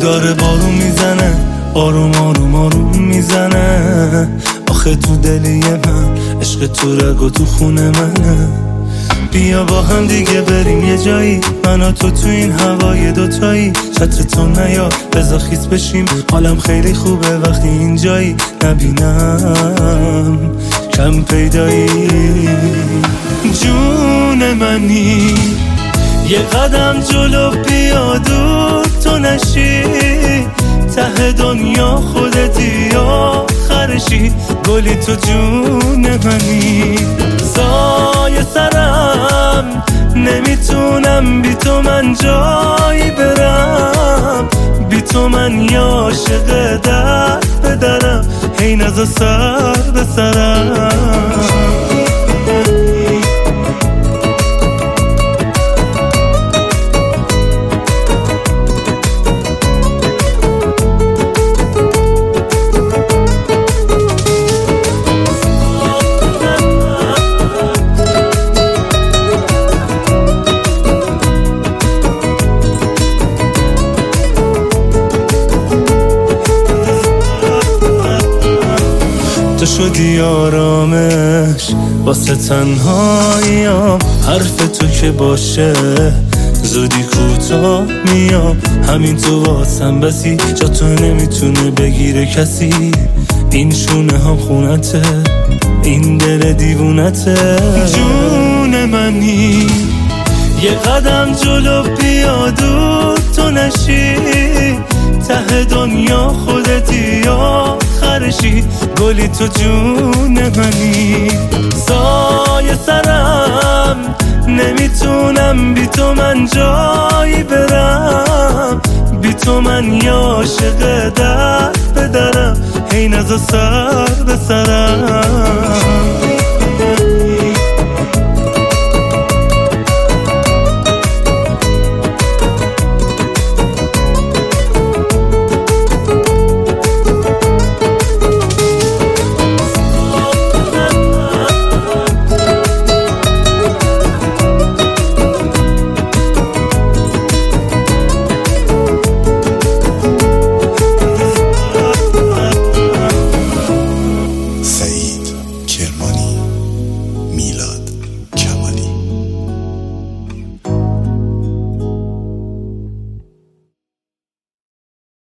داره بارون میزنه، آروم آروم آروم میزنه. آخه تو دلی من عشق تو رگ و تو خونه منه. بیا با هم دیگه بریم یه جایی، من و تو این هوای دوتایی. چتر تو نیا بذار خیس بشیم، حالم خیلی خوبه وقتی اینجایی. نبینم کم پیدایی. جون منی یه قدم جلو بیا، دور تو نشی. ته دنیا خودتی آخرشی، گلی تو جون منی. سایه سرم نمیتونم بی تو من جایی برم. بی تو من یا عاشق در به درم، هی نزا سر به سرم. تو شدی آرامش واسه تنهاییام. حرف تو که باشه زودی کوتاه میام. همین تو واسم بسی، جا تو نمیتونه بگیره کسی. این شونه هم خونته، این دل دیوونته. جون منی یه قدم جلو بیا، دور تو نشی. ته دنیا خودتی آخرشی، گلی تو جون منی. سایه سرم نمیتونم بی تو من جایی برم. بی تو من یا عاشق در به درم، هی نزا سر به سرم.